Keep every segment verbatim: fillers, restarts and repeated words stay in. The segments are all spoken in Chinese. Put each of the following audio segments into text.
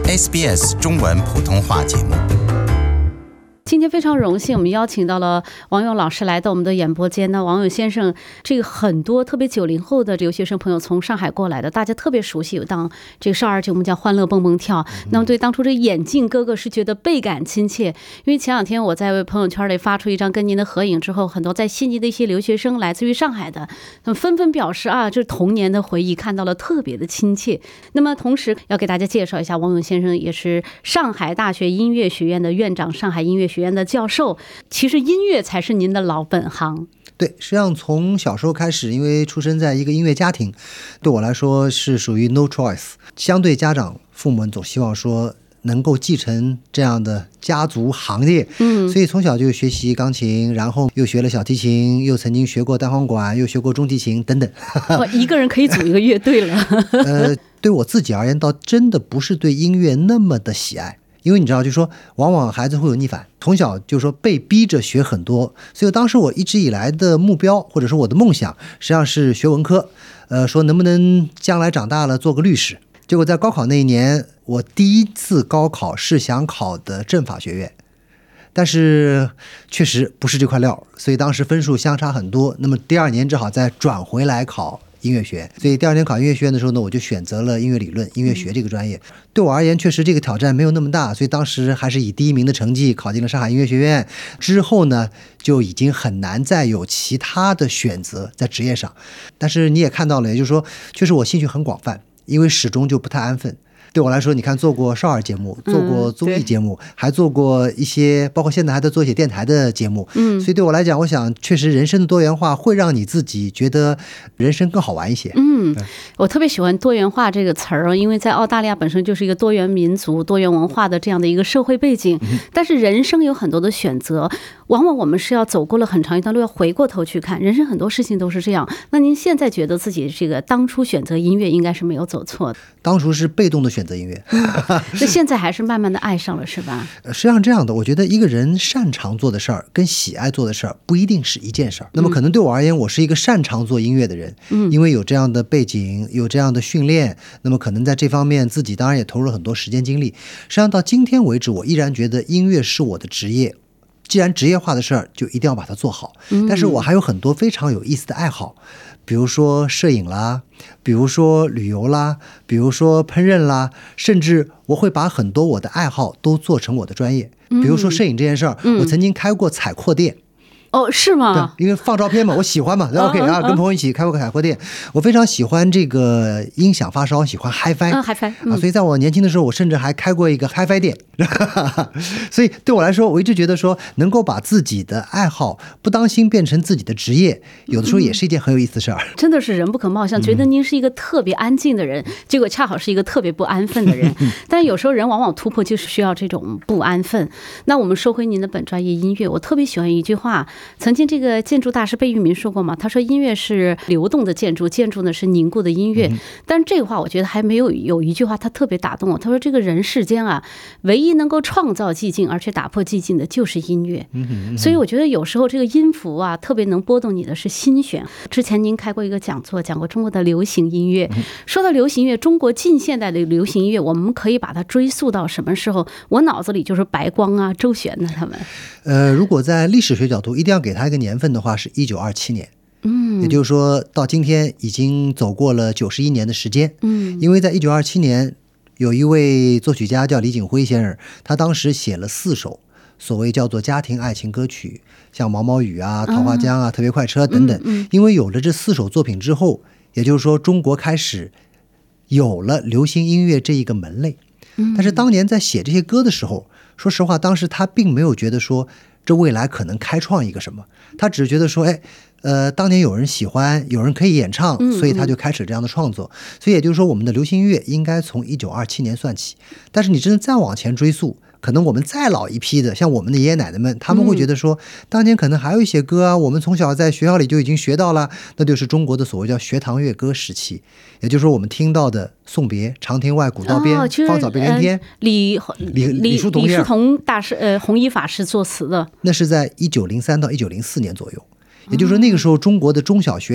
S B S 中文普通话节目。 今天非常荣幸，我们邀请到了王勇老师来到我们的演播间呢。王勇先生，这个很多特别九零后的留学生朋友从上海过来的，大家特别熟悉有档这个少儿节目叫《欢乐蹦蹦跳》。那么对当初这眼镜哥哥是觉得倍感亲切，因为前两天我在朋友圈里发出一张跟您的合影之后，很多在悉尼的一些留学生来自于上海的，他们纷纷表示啊，这童年的回忆看到了特别的亲切。那么同时要给大家介绍一下，王勇先生也是上海大学音乐学院的院长，上海音乐学院的教授，其实音乐才是您的老本行。 对，实际上从小时候开始，因为出生在一个音乐家庭，对我来说是属于 no choice。相对家长父母们总希望说能够继承这样的家族行业，嗯，所以从小就学习钢琴，然后又学了小提琴，又曾经学过单簧管，又学过中提琴等等。 哇，一个人可以组一个乐队了。 呃，对我自己而言，倒真的不是对音乐那么的喜爱。因为你知道，就是说往往孩子会有逆反，从小就是说被逼着学很多，所以当时我一直以来的目标或者说我的梦想实际上是学文科，呃，说能不能将来长大了做个律师。结果在高考那一年，我第一次高考是想考的政法学院，但是确实不是这块料，所以当时分数相差很多。那么第二年只好再转回来考音乐学院，所以第二年考音乐学院的时候呢，我就选择了音乐理论音乐学这个专业。对我而言确实这个挑战没有那么大，所以当时还是以第一名的成绩考进了上海音乐学院。之后呢就已经很难再有其他的选择在职业上。但是你也看到了，也就是说确实我兴趣很广泛，因为始终就不太安分。对我来说，你看做过少儿节目，做过综艺节目，嗯、还做过一些，包括现在还在做一些电台的节目。嗯，所以对我来讲，我想确实人生的多元化会让你自己觉得人生更好玩一些。 嗯，我特别喜欢多元化这个词儿，因为在澳大利亚本身就是一个多元民族、多元文化的这样的一个社会背景，嗯、但是人生有很多的选择，往往我们是要走过了很长一段路，要回过头去看，人生很多事情都是这样。那您现在觉得自己这个当初选择音乐应该是没有走错的？ 当初是被动的选择音乐， 那现在还是慢慢的爱上了，是吧？ 实际上这样的，我觉得一个人擅长做的事儿跟喜爱做的事儿不一定是一件事儿。那么可能对我而言，我是一个擅长做音乐的人，嗯，因为有这样的背景，有这样的训练，那么可能在这方面自己当然也投入了很多时间精力。实际上到今天为止，我依然觉得音乐是我的职业。既然职业化的事儿，就一定要把它做好。但是我还有很多非常有意思的爱好，比如说摄影啦，比如说旅游啦，比如说烹饪啦，甚至我会把很多我的爱好都做成我的专业。比如说摄影这件事儿，我曾经开过采扩店。 哦，是吗？ 对，因为放照片嘛，我喜欢嘛，然后 OK 啊，跟朋友一起开过采扩店。我非常喜欢这个音响发烧，喜欢 Hi-Fi， 嗯 Hi-Fi， 嗯、 啊，所以在我年轻的时候，我甚至还开过一个 Hi-Fi 店。所以对我来说，我一直觉得说，能够把自己的爱好不当心变成自己的职业，有的时候也是一件很有意思的事儿。 嗯、真的是人不可貌相，觉得您是一个特别安静的人，嗯、结果恰好是一个特别不安分的人。但有时候人往往突破就是需要这种不安分。那我们说回您的本专业音乐，我特别喜欢一句话，曾经这个建筑大师贝聿铭说过嘛，他说音乐是流动的建筑，建筑呢是凝固的音乐。但是这个话我觉得还没有有一句话他特别打动我，他说这个人世间啊，唯一能够创造寂静而且打破寂静的就是音乐。所以我觉得有时候这个音符啊特别能拨动你的是心弦。之前您开过一个讲座，讲过中国的流行音乐。说到流行音乐，中国近现代的流行音乐我们可以把它追溯到什么时候？我脑子里就是白光啊、周璇啊他们。 呃，如果在历史学角度一定要给他一个年份的话，是一九二七年。嗯，也就是说到今天已经走过了九十一年的时间。嗯，因为在一九二七年有一位作曲家叫李景辉先生，他当时写了四首所谓叫做家庭爱情歌曲，像毛毛雨啊、桃花江啊、特别快车等等。嗯嗯、因为有了这四首作品之后，也就是说中国开始有了流行音乐这一个门类。但是当年在写这些歌的时候，说实话当时他并没有觉得说这未来可能开创一个什么，他只是觉得说哎呃，当年有人喜欢，有人可以演唱，所以他就开始这样的创作。所以也就是说我们的流行音乐应该从一九二七年算起。但是你真的再往前追溯，可能我们再老一批的，像我们的爷爷奶奶们，他们会觉得说当年可能还有一些歌啊，我们从小在学校里就已经学到了，那就是中国的所谓叫学堂乐歌时期。也就是说我们听到的送别、长亭外古道边、哦就是、芳草碧连天、呃、 李李李叔同李叔同大师呃弘一法师作词的， 那是在一九零三到一九零四年左右。也就是说那个时候中国的中小学里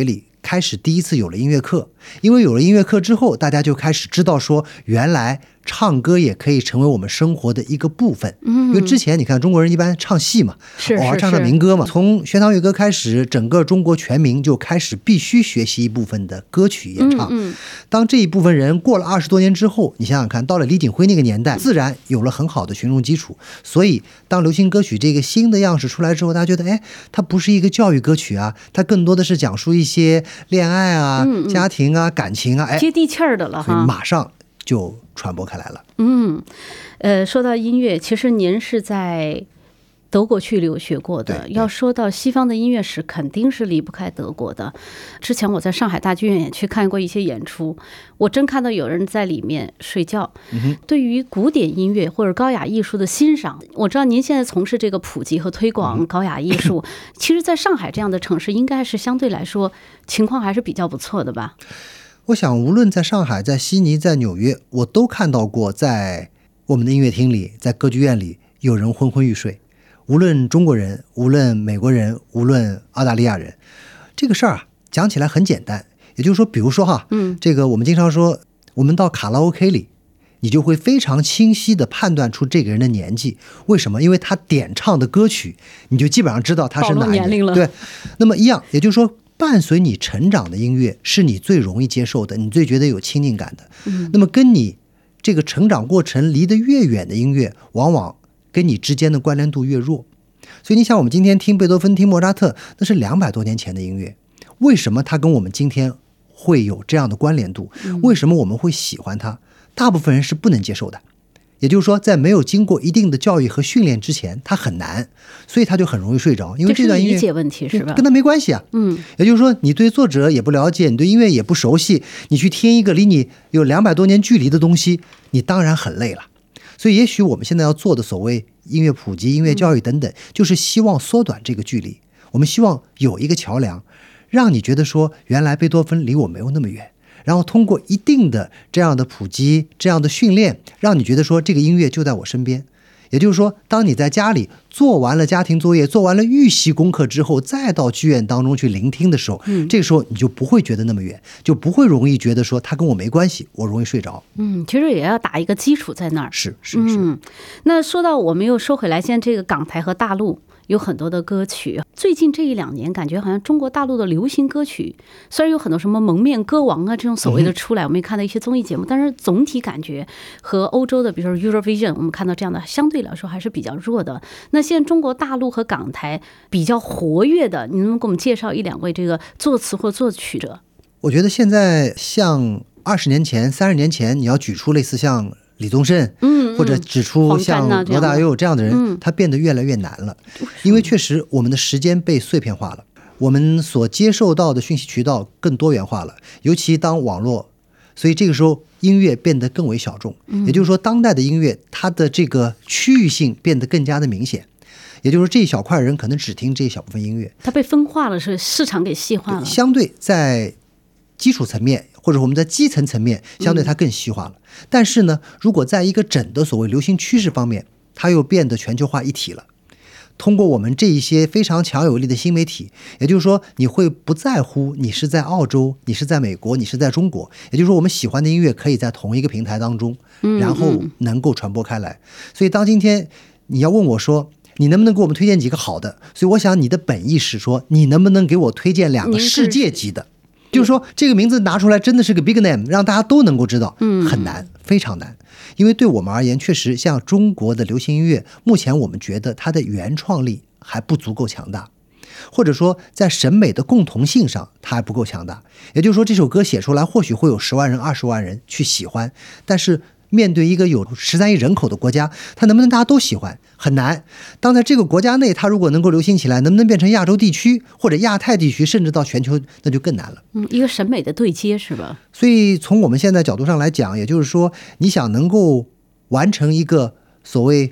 开始第一次有了音乐课，因为有了音乐课之后，大家就开始知道说，原来唱歌也可以成为我们生活的一个部分。嗯，因为之前你看中国人一般唱戏嘛， 是偶尔唱唱民歌嘛。从《玄堂乐歌》开始，整个中国全民就开始必须学习一部分的歌曲演唱。 嗯嗯， 当这一部分人过了二十多年之后，你想想看，到了李锦辉那个年代，自然有了很好的群众基础。所以当流行歌曲这个新的样式出来之后，大家觉得，哎，它不是一个教育歌曲啊，它更多的是讲述一些恋爱啊、 嗯嗯家庭啊、感情啊，哎， 接地气儿的了哈， 所以马上就传播开来了。 嗯，呃，说到音乐，其实您是在德国去留学过的。要说到西方的音乐史，肯定是离不开德国的。之前我在上海大剧院也去看过一些演出，我真看到有人在里面睡觉。嗯、对于古典音乐或者高雅艺术的欣赏，我知道您现在从事这个普及和推广高雅艺术，嗯、其实在上海这样的城市，应该是相对来说情况还是比较不错的吧？ 我想无论在上海、在悉尼、在纽约，我都看到过在我们的音乐厅里、在歌剧院里有人昏昏欲睡。无论中国人，无论美国人，无论澳大利亚人，这个事儿啊讲起来很简单。也就是说，比如说哈，嗯，这个我们经常说，我们到卡拉 OK 里，你就会非常清晰地判断出这个人的年纪。为什么？因为他点唱的歌曲，你就基本上知道他是哪一年龄了。对，那么一样，也就是说，伴随你成长的音乐是你最容易接受的，你最觉得有亲近感的。嗯，那么跟你这个成长过程离得越远的音乐，往往跟你之间的关联度越弱。所以你想，我们今天听贝多芬、听莫扎特，那是两百多年前的音乐，为什么它跟我们今天会有这样的关联度？为什么我们会喜欢它？大部分人是不能接受的。也就是说，在没有经过一定的教育和训练之前，它很难，所以他就很容易睡着。因为这段音乐理解问题是吧？ 跟他没关系啊。嗯，也就是说，你对作者也不了解，你对音乐也不熟悉，你去听一个离你有两百多年距离的东西，你当然很累了。所以，也许我们现在要做的所谓音乐普及、音乐教育等等，就是希望缩短这个距离。我们希望有一个桥梁，让你觉得说，原来贝多芬离我没有那么远。然后通过一定的这样的普及、这样的训练，让你觉得说这个音乐就在我身边。也就是说，当你在家里做完了家庭作业、做完了预习功课之后，再到剧院当中去聆听的时候，嗯，这个时候你就不会觉得那么远，就不会容易觉得说它跟我没关系，我容易睡着。 嗯，其实也要打一个基础在那儿。 是是是。 嗯，那说到我们又说回来，现在这个港台和大陆有很多的歌曲，最近这一两年感觉好像中国大陆的流行歌曲虽然有很多什么蒙面歌王啊这种所谓的出来，我们也看到一些综艺节目，但是总体感觉和欧洲的比如说 Eurovision 我们看到这样的相对来说还是比较弱的。那现在中国大陆和港台比较活跃的，你能不能给我们介绍一两位这个作词或作曲者？ 我觉得现在像二十年前、三十年前，你要举出类似像李宗盛，嗯，或者指出像罗大佑这样的人，嗯，他变得越来越难了，因为确实我们的时间被碎片化了，我们所接受到的讯息渠道更多元化了，尤其当网络，所以这个时候音乐变得更为小众，也就是说，当代的音乐它的这个区域性变得更加的明显。也就是说，这一小块人可能只听这一小部分音乐， 它被分化了，是市场给细化了。 相对在基础层面，或者我们在基层层面，相对它更细化了。嗯，但是呢，如果在一个整的所谓流行趋势方面，它又变得全球化一体了。通过我们这一些非常强有力的新媒体，也就是说，你会不在乎你是在澳洲，你是在美国，你是在中国，也就是说，我们喜欢的音乐可以在同一个平台当中，然后能够传播开来。所以，当今天你要问我说，你能不能给我们推荐几个好的？所以我想你的本意是说，你能不能给我推荐两个世界级的？就是说，这个名字拿出来真的是个 big name， 让大家都能够知道，很难，非常难。因为对我们而言，确实像中国的流行音乐，目前我们觉得它的原创力还不足够强大，或者说在审美的共同性上它还不够强大。也就是说，这首歌写出来或许会有十万人、二十万人去喜欢，但是面对一个有十三亿人口的国家，它能不能大家都喜欢很难。当在这个国家内，它如果能够流行起来，能不能变成亚洲地区或者亚太地区，甚至到全球，那就更难了。 嗯，一个审美的对接是吧？ 所以从我们现在角度上来讲，也就是说，你想能够完成一个所谓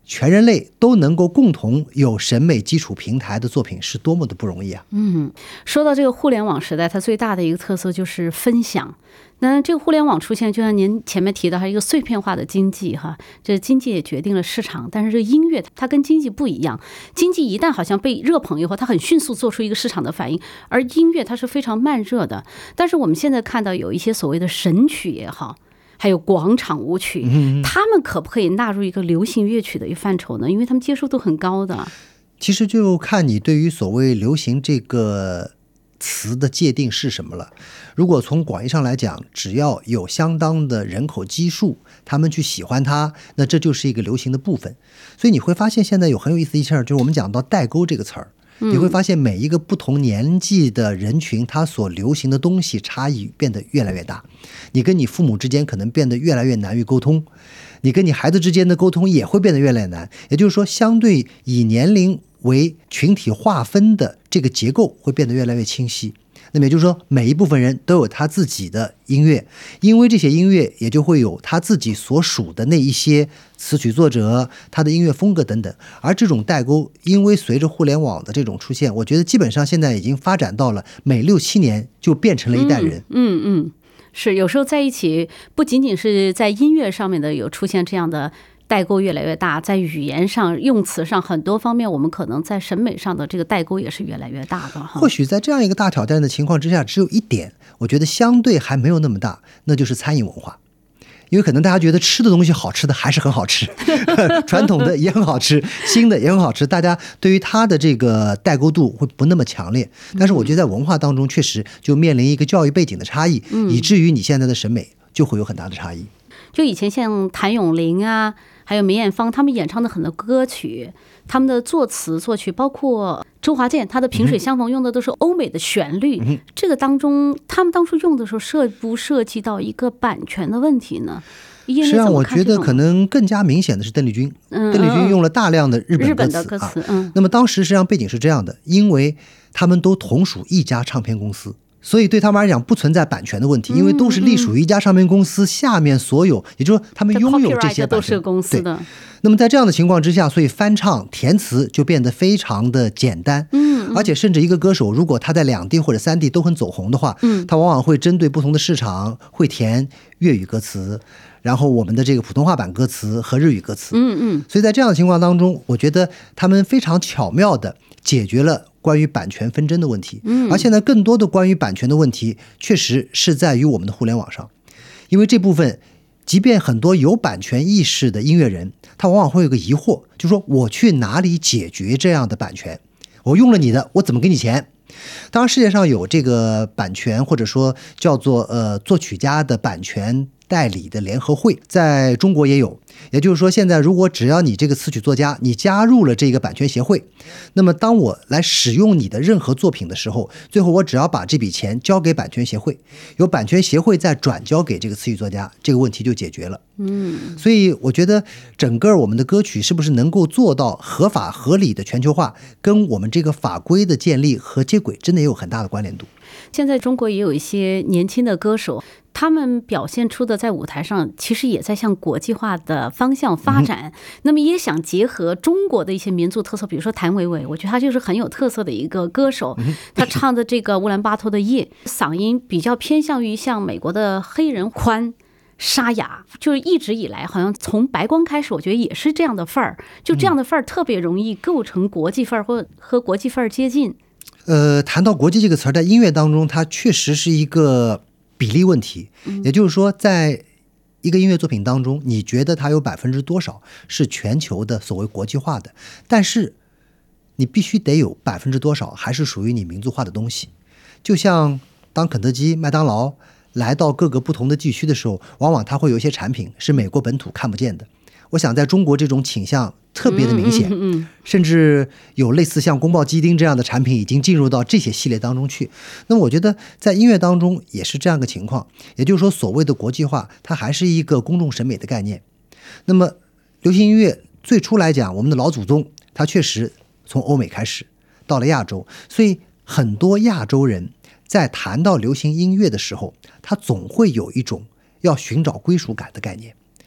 全人类都能够共同有审美基础平台的作品是多么的不容易啊！ 嗯，说到这个互联网时代，它最大的一个特色就是分享。那这个互联网出现，就像您前面提到，还有一个碎片化的经济哈，这经济也决定了市场，但是这音乐它跟经济不一样，经济一旦好像被热捧以后，它很迅速做出一个市场的反应，而音乐它是非常慢热的。但是我们现在看到有一些所谓的神曲也好，还有广场舞曲，他们可不可以纳入一个流行乐曲的一个范畴呢？因为他们接受度很高的。 其实就看你对于所谓流行这个词的界定是什么了。如果从广义上来讲，只要有相当的人口基数，他们去喜欢它，那这就是一个流行的部分。所以你会发现现在有很有意思的一件事，就是我们讲到代沟这个词儿，你会发现每一个不同年纪的人群，他所流行的东西差异变得越来越大。你跟你父母之间可能变得越来越难于沟通，你跟你孩子之间的沟通也会变得越来越难。也就是说，相对以年龄为群体划分的这个结构会变得越来越清晰。那么也就是说，每一部分人都有他自己的音乐，因为这些音乐也就会有他自己所属的那一些词曲作者，他的音乐风格等等。而这种代沟，因为随着互联网的这种出现，我觉得基本上现在已经发展到了每六七年就变成了一代人。 嗯嗯。嗯是，有时候在一起，不仅仅是在音乐上面的有出现这样的代沟越来越大，在语言上、用词上很多方面，我们可能在审美上的这个代沟也是越来越大的哈。 或许在这样一个大挑战的情况之下，只有一点，我觉得相对还没有那么大，那就是餐饮文化。因为可能大家觉得吃的东西好吃的还是很好吃，传统的也很好吃，新的也很好吃，大家对于它的这个代沟度会不那么强烈。但是我觉得在文化当中确实就面临一个教育背景的差异，以至于你现在的审美就会有很大的差异。 就以前像谭咏麟啊，还有梅艳芳，他们演唱的很多歌曲，他们的作词作曲，包括周华健他的萍水相逢用的都是欧美的旋律、嗯、这个当中他们当初用的时候涉不涉及到一个版权的问题呢？实际上我觉得可能更加明显的是邓丽君、嗯、邓丽君用了大量的日本歌词， 日本的歌词、嗯啊、那么当时实际上背景是这样的，因为他们都同属一家唱片公司，所以对他们来讲不存在版权的问题，因为都是隶属于一家唱片公司下面所有，也就是说他们拥有这些版权， 都是公司的。 那么在这样的情况之下，所以翻唱填词就变得非常的简单，嗯，而且甚至一个歌手如果他在两地或者三地都很走红的话，嗯，他往往会针对不同的市场会填粤语歌词，然后我们的这个普通话版歌词和日语歌词， 嗯嗯， 所以在这样的情况当中，我觉得他们非常巧妙的解决了关于版权纷争的问题，嗯，而现在更多的关于版权的问题确实是在于我们的互联网上，因为这部分即便很多有版权意识的音乐人，他往往会有个疑惑，就是说我去哪里解决这样的版权？我用了你的，我怎么给你钱？当然世界上有这个版权或者说叫做呃作曲家的版权代理的联合会，在中国也有。也就是说，现在如果只要你这个词曲作家你加入了这个版权协会，那么当我来使用你的任何作品的时候，最后我只要把这笔钱交给版权协会，由版权协会再转交给这个词曲作家，这个问题就解决了。嗯，所以我觉得整个我们的歌曲是不是能够做到合法合理的全球化，跟我们这个法规的建立和接轨真的也有很大的关联度。 现在中国也有一些年轻的歌手，他们表现出的在舞台上其实也在向国际化的方向发展、嗯、那么也想结合中国的一些民族特色，比如说谭维维，我觉得他就是很有特色的一个歌手、嗯、他唱的这个乌兰巴托的夜，嗓音比较偏向于像美国的黑人宽沙哑，就是一直以来好像从白光开始，我觉得也是这样的范儿，就这样的范儿特别容易构成国际范儿或和国际范儿接近。 呃，谈到国际这个词儿，在音乐当中它确实是一个比例问题，也就是说在一个音乐作品当中，你觉得它有百分之多少是全球的所谓国际化的，但是你必须得有百分之多少还是属于你民族化的东西。就像当肯德基、麦当劳来到各个不同的地区的时候，往往它会有一些产品是美国本土看不见的。我想在中国这种倾向特别的明显，嗯嗯嗯，甚至有类似像宫保鸡丁这样的产品已经进入到这些系列当中去。那么我觉得在音乐当中也是这样一个情况，也就是说所谓的国际化它还是一个公众审美的概念。那么流行音乐最初来讲，我们的老祖宗他确实从欧美开始到了亚洲，所以很多亚洲人在谈到流行音乐的时候，他总会有一种要寻找归属感的概念。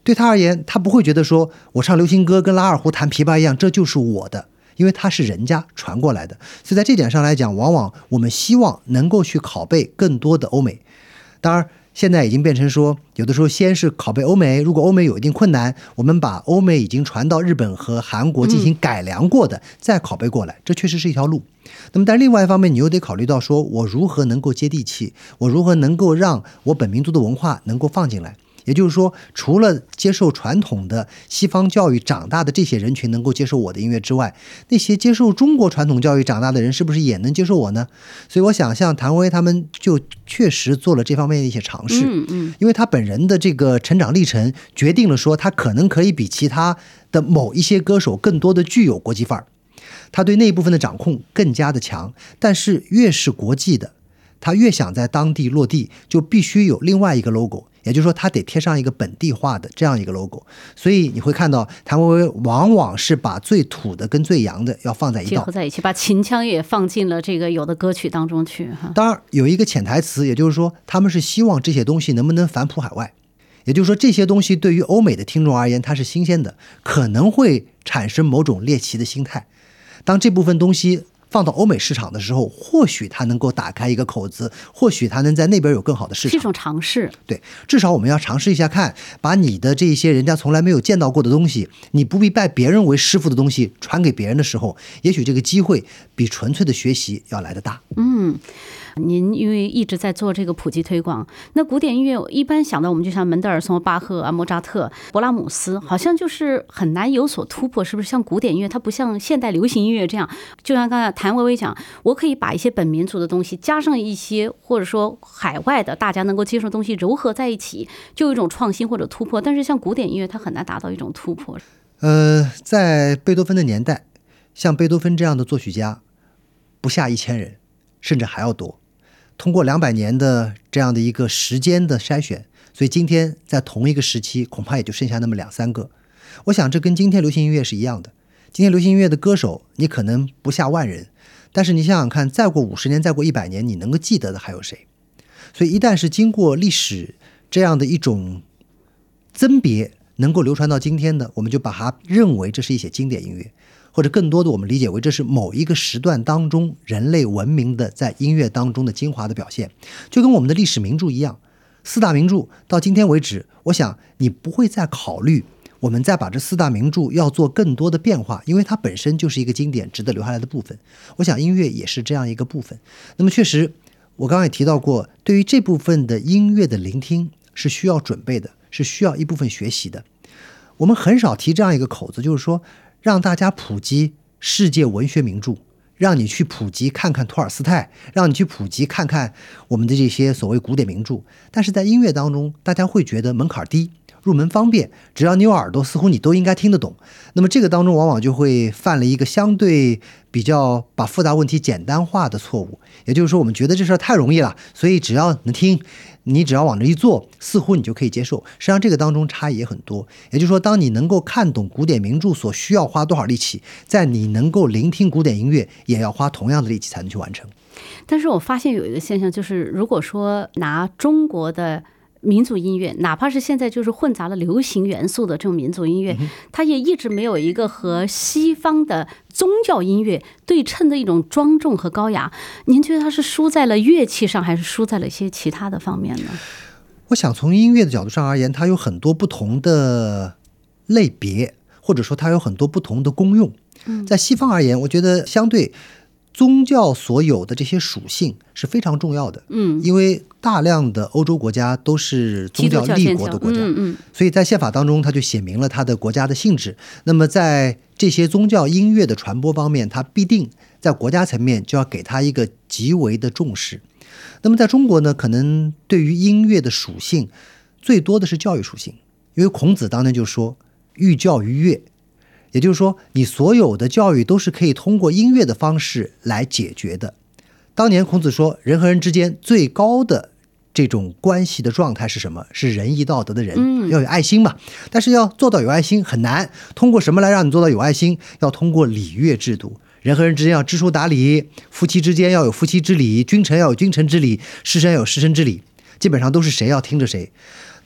对他而言，他不会觉得说我唱流行歌跟拉二胡弹琵琶一样，这就是我的，因为它是人家传过来的。所以在这点上来讲，往往我们希望能够去拷贝更多的欧美。当然现在已经变成说，有的时候先是拷贝欧美，如果欧美有一定困难，我们把欧美已经传到日本和韩国进行改良过的、嗯、再拷贝过来，这确实是一条路。那么但另外一方面，你又得考虑到说，我如何能够接地气，我如何能够让我本民族的文化能够放进来。也就是说，除了接受传统的西方教育长大的这些人群能够接受我的音乐之外，那些接受中国传统教育长大的人是不是也能接受我呢？所以我想像谭维他们就确实做了这方面的一些尝试， 嗯嗯， 因为他本人的这个成长历程决定了说，他可能可以比其他的某一些歌手更多的具有国际范儿，他对那一部分的掌控更加的强。但是越是国际的，他越想在当地落地，就必须有另外一个 logo，也就是说他得贴上一个本地化的这样一个 logo。 所以你会看到谭维维往往是把最土的跟最洋的要放在一道， 结合在一起，把秦腔也放进了这个有的歌曲当中去。 当然有一个潜台词，也就是说他们是希望这些东西能不能反哺海外，也就是说这些东西对于欧美的听众而言它是新鲜的，可能会产生某种猎奇的心态。当这部分东西放到欧美市场的时候，或许它能够打开一个口子，或许它能在那边有更好的市场， 是一种尝试。 对，至少我们要尝试一下看，把你的这些人家从来没有见到过的东西，你不必拜别人为师傅的东西传给别人的时候，也许这个机会比纯粹的学习要来得大。 嗯，您因为一直在做这个普及推广，那古典音乐一般想到我们就像门德尔松、巴赫啊、莫扎特、勃拉姆斯，好像就是很难有所突破，是不是？像古典音乐它不像现代流行音乐这样，就像刚才谭维维讲，我可以把一些本民族的东西加上一些或者说海外的大家能够接受的东西糅合在一起，就有一种创新或者突破。但是像古典音乐它很难达到一种突破。 呃，在贝多芬的年代，像贝多芬这样的作曲家不下一千人，甚至还要多。通过两百年的这样的一个时间的筛选，所以今天在同一个时期恐怕也就剩下那么两三个。我想这跟今天流行音乐是一样的，今天流行音乐的歌手你可能不下万人，但是你想想看，再过五十年再过一百年，你能够记得的还有谁？所以一旦是经过历史这样的一种甄别能够流传到今天的，我们就把它认为这是一些经典音乐，或者更多的我们理解为这是某一个时段当中人类文明的在音乐当中的精华的表现。就跟我们的历史名著一样，四大名著到今天为止，我想你不会再考虑我们再把这四大名著要做更多的变化，因为它本身就是一个经典值得留下来的部分。我想音乐也是这样一个部分。那么确实我刚刚也提到过，对于这部分的音乐的聆听是需要准备的，是需要一部分学习的。我们很少提这样一个口子，就是说让大家普及世界文学名著，让你去普及看看托尔斯泰，让你去普及看看我们的这些所谓古典名著。但是在音乐当中，大家会觉得门槛低，入门方便，只要你有耳朵，似乎你都应该听得懂。那么这个当中往往就会犯了一个相对比较把复杂问题简单化的错误。也就是说，我们觉得这事儿太容易了，所以只要能听，你只要往这一坐，似乎你就可以接受。实际上这个当中差异也很多。也就是说，当你能够看懂古典名著所需要花多少力气，在你能够聆听古典音乐也要花同样的力气才能去完成。 但是我发现有一个现象，就是如果说拿中国的民族音乐，哪怕是现在就是混杂了流行元素的这种民族音乐，它也一直没有一个和西方的宗教音乐对称的一种庄重和高雅。您觉得它是输在了乐器上，还是输在了一些其他的方面呢？ 我想从音乐的角度上而言，它有很多不同的类别，或者说它有很多不同的功用。在西方而言，我觉得相对宗教所有的这些属性是非常重要的，嗯，因为大量的欧洲国家都是宗教立国的国家，嗯嗯，所以在宪法当中它就写明了它的国家的性质。那么在这些宗教音乐的传播方面，它必定在国家层面就要给它一个极为的重视。那么在中国呢，可能对于音乐的属性最多的是教育属性，因为孔子当年就说寓教于乐，也就是说你所有的教育都是可以通过音乐的方式来解决的。当年孔子说人和人之间最高的这种关系的状态是什么？是仁义道德的仁，嗯，要有爱心嘛。但是要做到有爱心很难，通过什么来让你做到有爱心？要通过礼乐制度，人和人之间要知书达理，夫妻之间要有夫妻之礼，君臣要有君臣之礼，士绅要有士绅之礼，基本上都是谁要听着谁。那么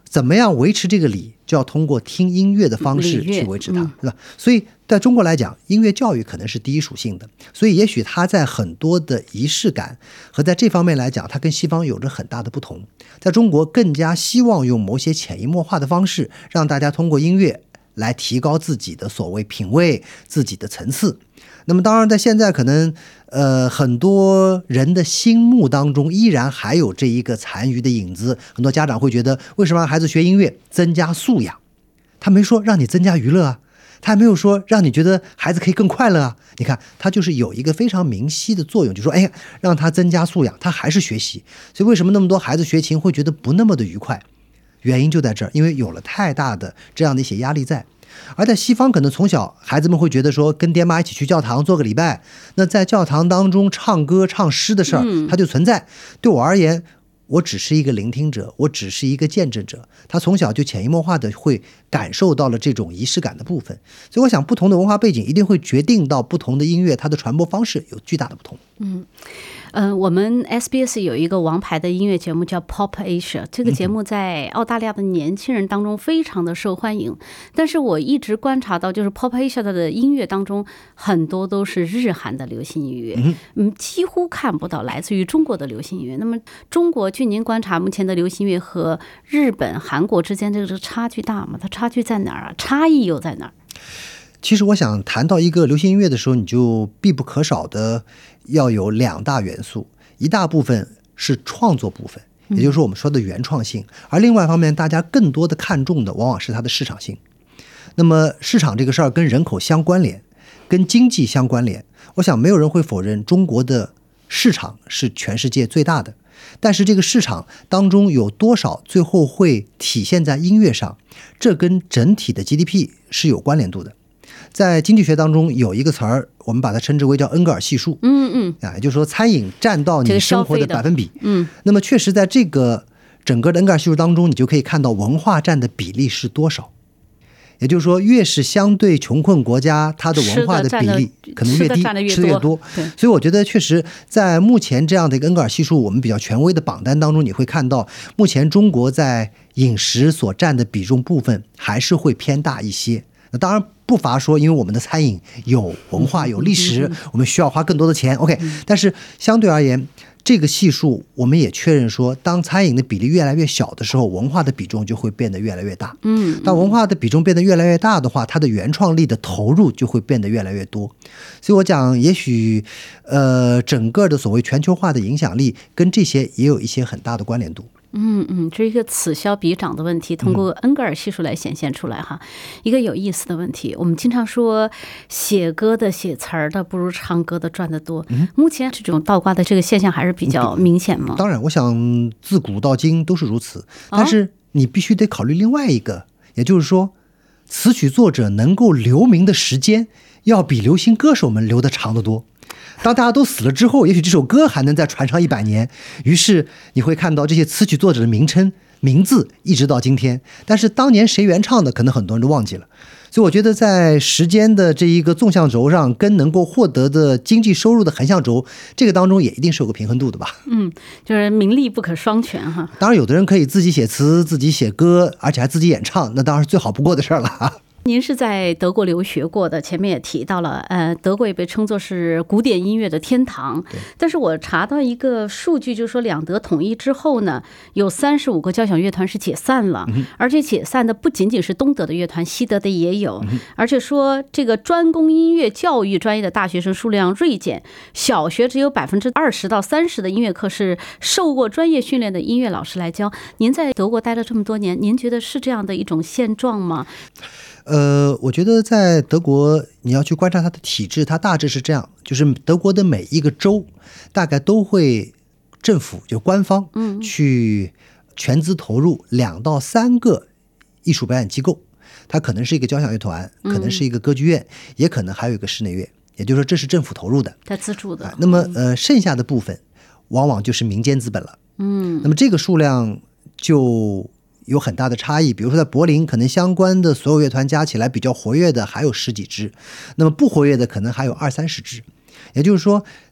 怎么样维持这个礼，就要通过听音乐的方式去维持它，嗯、对吧？所以在中国来讲，音乐教育可能是第一属性的，所以也许它在很多的仪式感和在这方面来讲，它跟西方有着很大的不同。在中国更加希望用某些潜移默化的方式，让大家通过音乐来提高自己的所谓品味、自己的层次。那么当然在现在可能呃很多人的心目当中依然还有这一个残余的影子，很多家长会觉得为什么让孩子学音乐增加素养，他没说让你增加娱乐啊，他还没有说让你觉得孩子可以更快乐啊。你看他就是有一个非常明晰的作用，就是说哎呀让他增加素养，他还是学习。所以为什么那么多孩子学琴会觉得不那么的愉快，原因就在这儿，因为有了太大的这样的一些压力在。而在西方可能从小孩子们会觉得说跟爹妈一起去教堂做个礼拜，那在教堂当中唱歌唱诗的事儿它就存在，对我而言我只是一个聆听者，我只是一个见证者，他从小就潜移默化的会感受到了这种仪式感的部分。所以我想不同的文化背景一定会决定到不同的音乐它的传播方式有巨大的不同。 嗯嗯、呃，我们 S B S 有一个王牌的音乐节目叫 Pop Asia， 这个节目在澳大利亚的年轻人当中非常的受欢迎，但是我一直观察到就是 Pop Asia 的音乐当中很多都是日韩的流行音乐，嗯，几乎看不到来自于中国的流行音乐。那么中国据您观察目前的流行音乐和日本韩国之间这个差距大吗？它差距在哪儿啊？差异又在哪儿？ 其实我想谈到一个流行音乐的时候，你就必不可少的要有两大元素，一大部分是创作部分，也就是说我们说的原创性，而另外一方面大家更多的看重的往往是它的市场性。那么市场这个事儿跟人口相关联，跟经济相关联，我想没有人会否认中国的市场是全世界最大的，但是这个市场当中有多少最后会体现在音乐上，这跟整体的 G D P 是有关联度的。在经济学当中有一个词儿，我们把它称之为叫恩格尔系数。 嗯嗯， 啊，也就是说餐饮占到你生活的百分比。 这个、嗯， 那么确实在这个整个的恩格尔系数当中，你就可以看到文化占的比例是多少。也就是说，越是相对穷困国家，它的文化的比例可能越低，吃的越多。所以我觉得确实在目前这样的一个恩格尔系数我们比较权威的榜单当中，你会看到目前中国在饮食所占的比重部分还是会偏大一些。那当然不乏说因为我们的餐饮有文化有历史，我们需要花更多的钱 OK， 但是相对而言这个系数我们也确认说，当餐饮的比例越来越小的时候，文化的比重就会变得越来越大。嗯，当文化的比重变得越来越大的话，它的原创力的投入就会变得越来越多。所以我讲也许呃，整个的所谓全球化的影响力跟这些也有一些很大的关联度。 嗯嗯，这是一个此消彼长的问题，通过恩格尔系数来显现出来哈。一个有意思的问题，我们经常说写歌的写词儿的不如唱歌的赚得多，目前这种倒挂的这个现象还是比较明显吗？ 当然我想自古到今都是如此，但是你必须得考虑另外一个，也就是说词曲作者能够留名的时间要比流行歌手们留得长得多。当大家都死了之后，也许这首歌还能再传上一百年，于是你会看到这些词曲作者的名称名字一直到今天，但是当年谁原唱的可能很多人都忘记了。所以我觉得在时间的这一个纵向轴上跟能够获得的经济收入的横向轴，这个当中也一定是有个平衡度的吧。 嗯，就是名利不可双全哈。 当然有的人可以自己写词自己写歌，而且还自己演唱，那当然是最好不过的事了。 您是在德国留学过的，前面也提到了，呃，德国也被称作是古典音乐的天堂。但是我查到一个数据，就是说两德统一之后呢，有三十五个交响乐团是解散了，而且解散的不仅仅是东德的乐团，西德的也有，而且说这个专攻音乐教育专业的大学生数量锐减，小学只有百分之二十到三十的音乐课是受过专业训练的音乐老师来教。您在德国待了这么多年，您觉得是这样的一种现状吗？ 呃，我觉得在德国你要去观察它的体制，它大致是这样，就是德国的每一个州大概都会政府就官方去全资投入两到三个艺术表演机构，它可能是一个交响乐团，可能是一个歌剧院，也可能还有一个室内乐，也就是说这是政府投入的， 它资助的、 啊、那么呃剩下的部分往往就是民间资本了。嗯，那么这个数量就有很大的差异，比如说在柏林可能相关的所有乐团加起来比较活跃的还有十几支，那么不活跃的可能还有二三十支。也就是说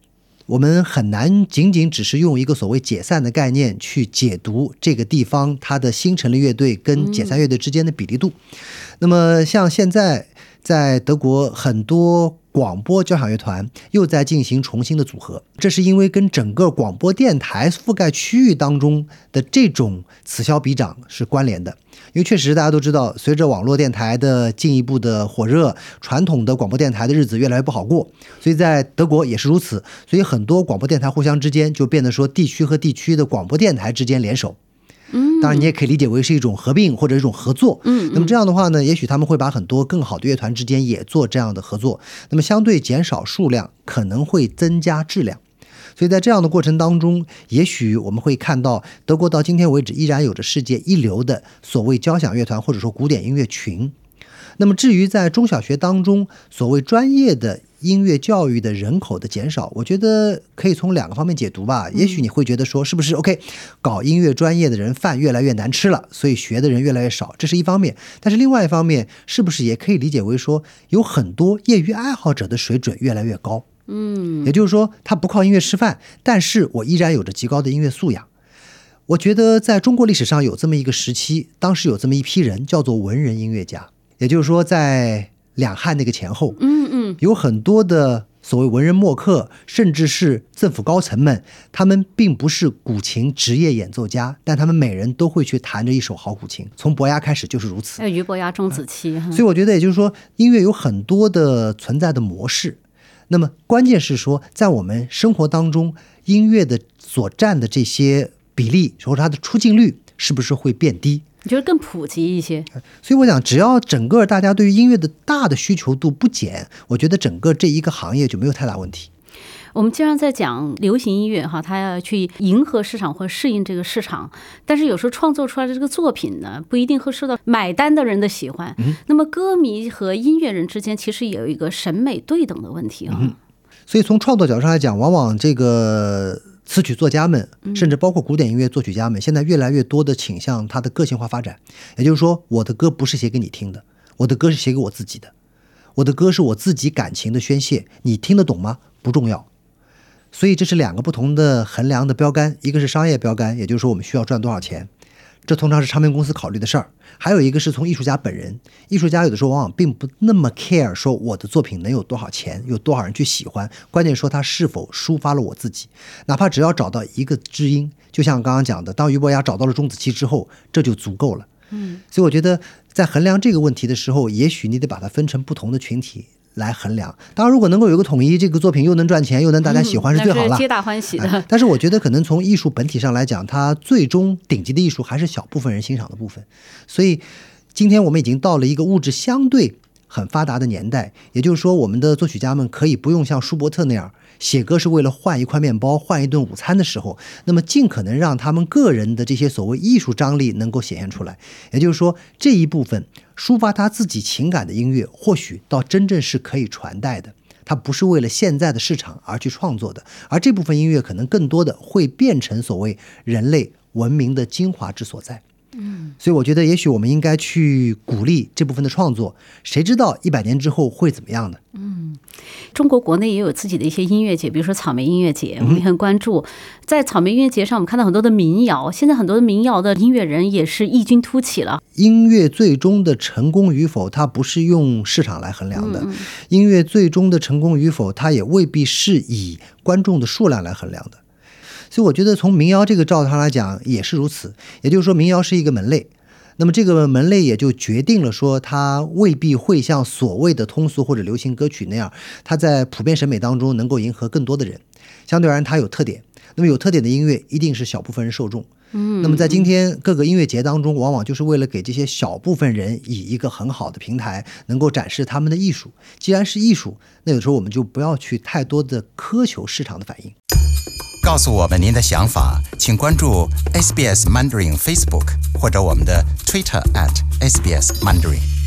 我们很难仅仅只是用一个所谓解散的概念去解读这个地方它的新成立乐队跟解散乐队之间的比例度。那么像现在在德国很多广播交响乐团又在进行重新的组合，这是因为跟整个广播电台覆盖区域当中的这种此消彼长是关联的。因为确实大家都知道，随着网络电台的进一步的火热，传统的广播电台的日子越来越不好过，所以在德国也是如此。所以很多广播电台互相之间就变得说地区和地区的广播电台之间联手。当然你也可以理解为是一种合并或者一种合作。 嗯， 那么这样的话呢，也许他们会把很多更好的乐团之间也做这样的合作，那么相对减少数量可能会增加质量。所以在这样的过程当中，也许我们会看到德国到今天为止依然有着世界一流的所谓交响乐团或者说古典音乐群。那么至于在中小学当中所谓专业的音乐教育的人口的减少，我觉得可以从两个方面解读吧。也许你会觉得说是不是 OK 搞音乐专业的人饭越来越难吃了，所以学的人越来越少，这是一方面。但是另外一方面，是不是也可以理解为说有很多业余爱好者的水准越来越高？ 嗯， 也就是说他不靠音乐吃饭，但是我依然有着极高的音乐素养。我觉得在中国历史上有这么一个时期，当时有这么一批人叫做文人音乐家，也就是说在两汉那个前后， 嗯嗯， 有很多的所谓文人墨客，甚至是政府高层们，他们并不是古琴职业演奏家，但他们每人都会去弹着一手好古琴，从伯牙开始就是如此。 还有俞伯牙、钟子期， 所以我觉得也就是说，音乐有很多的存在的模式。那么关键是说，在我们生活当中，音乐的所占的这些比例，或者它的出镜率，是不是会变低？ 你觉得更普及一些？ 所以我想，只要整个大家对于音乐的大的需求度不减，我觉得整个这一个行业就没有太大问题。 我们经常在讲流行音乐哈，它要去迎合市场或适应这个市场，但是有时候创作出来的这个作品呢，不一定会受到买单的人的喜欢。嗯、那么歌迷和音乐人之间其实也有一个审美对等的问题啊。 嗯、所以从创作角度上来讲，往往这个词曲作家们，甚至包括古典音乐作曲家们，现在越来越多的倾向它的个性化发展。也就是说，我的歌不是写给你听的，我的歌是写给我自己的，我的歌是我自己感情的宣泄，你听得懂吗？不重要。所以这是两个不同的衡量的标杆，一个是商业标杆，也就是说我们需要赚多少钱，这通常是唱片公司考虑的事儿。还有一个是从艺术家本人，艺术家有的时候往往并不那么 care 说我的作品能有多少钱，有多少人去喜欢，关键说他是否抒发了我自己，哪怕只要找到一个知音，就像刚刚讲的，当俞伯牙找到了钟子期之后，这就足够了。嗯，所以我觉得在衡量这个问题的时候，也许你得把它分成不同的群体来衡量。当然如果能够有一个统一，这个作品又能赚钱又能大家喜欢、嗯、是最好了， 皆大欢喜的、 哎、但是我觉得可能从艺术本体上来讲，它最终顶级的艺术还是小部分人欣赏的部分。所以今天我们已经到了一个物质相对很发达的年代，也就是说我们的作曲家们可以不用像舒伯特那样写歌是为了换一块面包换一顿午餐的时候，那么尽可能让他们个人的这些所谓艺术张力能够显现出来。也就是说这一部分抒发他自己情感的音乐，或许到真正是可以传代的，它不是为了现在的市场而去创作的，而这部分音乐可能更多的会变成所谓人类文明的精华之所在。嗯，所以我觉得也许我们应该去鼓励这部分的创作，谁知道一百年之后会怎么样呢？ 嗯，中国国内也有自己的一些音乐节，比如说草莓音乐节，我们也很关注。在草莓音乐节上，我们看到很多的民谣，现在很多的民谣的音乐人也是异军突起了。 音乐最终的成功与否，它不是用市场来衡量的。嗯、音乐最终的成功与否，它也未必是以观众的数量来衡量的。所以我觉得从民谣这个照上来讲也是如此，也就是说民谣是一个门类，那么这个门类也就决定了说它未必会像所谓的通俗或者流行歌曲那样，它在普遍审美当中能够迎合更多的人，相对而言它有特点，那么有特点的音乐一定是小部分人受众。嗯，那么在今天各个音乐节当中，往往就是为了给这些小部分人以一个很好的平台，能够展示他们的艺术。既然是艺术，那有时候我们就不要去太多的苛求市场的反应。 告诉我们您的想法，请关注 S B S Mandarin Facebook 或者我们的 Twitter at S B S Mandarin。